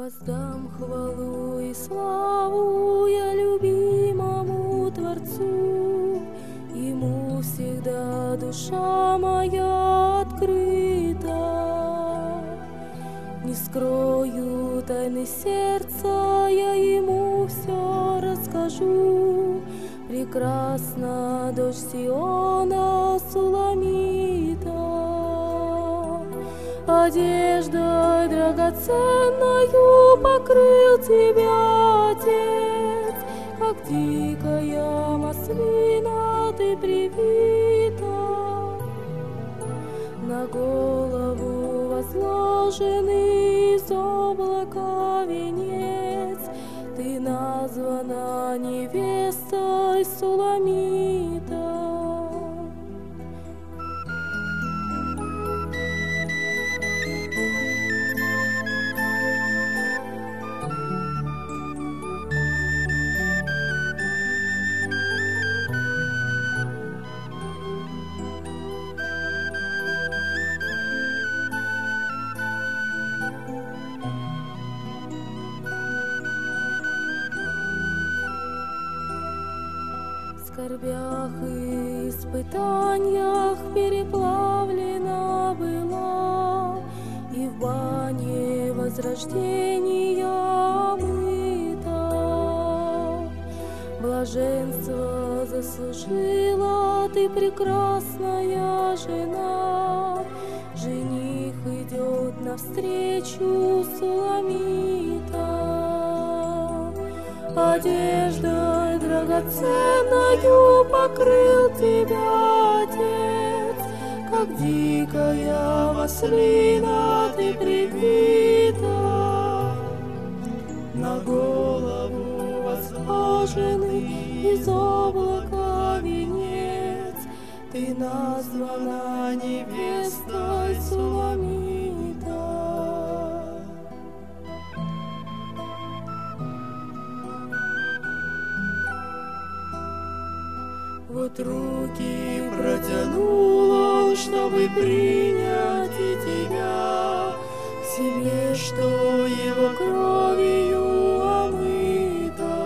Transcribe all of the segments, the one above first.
Воздам хвалу и славу я любимому Творцу, Ему всегда душа моя открыта. Не скрою тайны сердца, я Ему все расскажу. Прекрасна дочь Сиона Суламита. Одеждой драгоценною покрыл тебя Отец, как дикая маслина ты привита. На голову возложенный из облака венец, ты названа невестой Суламита. В скорбях и испытаниях переплавлена была, и в бане возрождения омыта. Блаженство заслужила ты, прекрасная жена, жених идет навстречу Суламита. Одеждой драгоценною покрыл тебя Отец, как дикая маслина ты привита. На голову возложенный из облака венец, ты названа невестой Суламита. Вот руки протянул он, чтобы принять и тебя к себе, что его кровью омыта.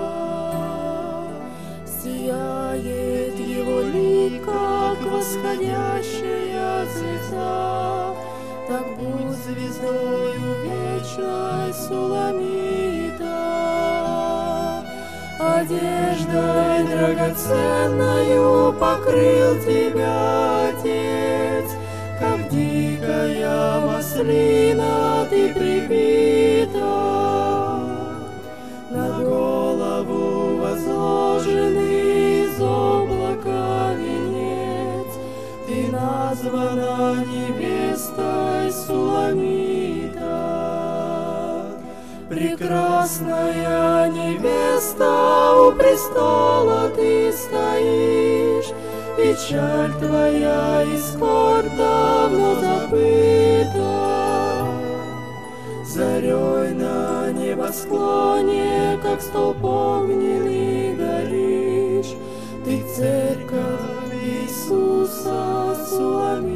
Сияет его лик, как восходящая звезда, так будь звездою вечной Суламита. Одеждой драгоценною покрыл тебя Отец, как дикая маслина ты привита. На голову возложенный из облака венец, ты названа невестой Суламита. Прекрасная невеста, у престола ты стоишь, печаль твоя и скорбь давно забыта. Зарей на небосклоне, как столб огненный горишь, ты церковь Иисуса Суламита.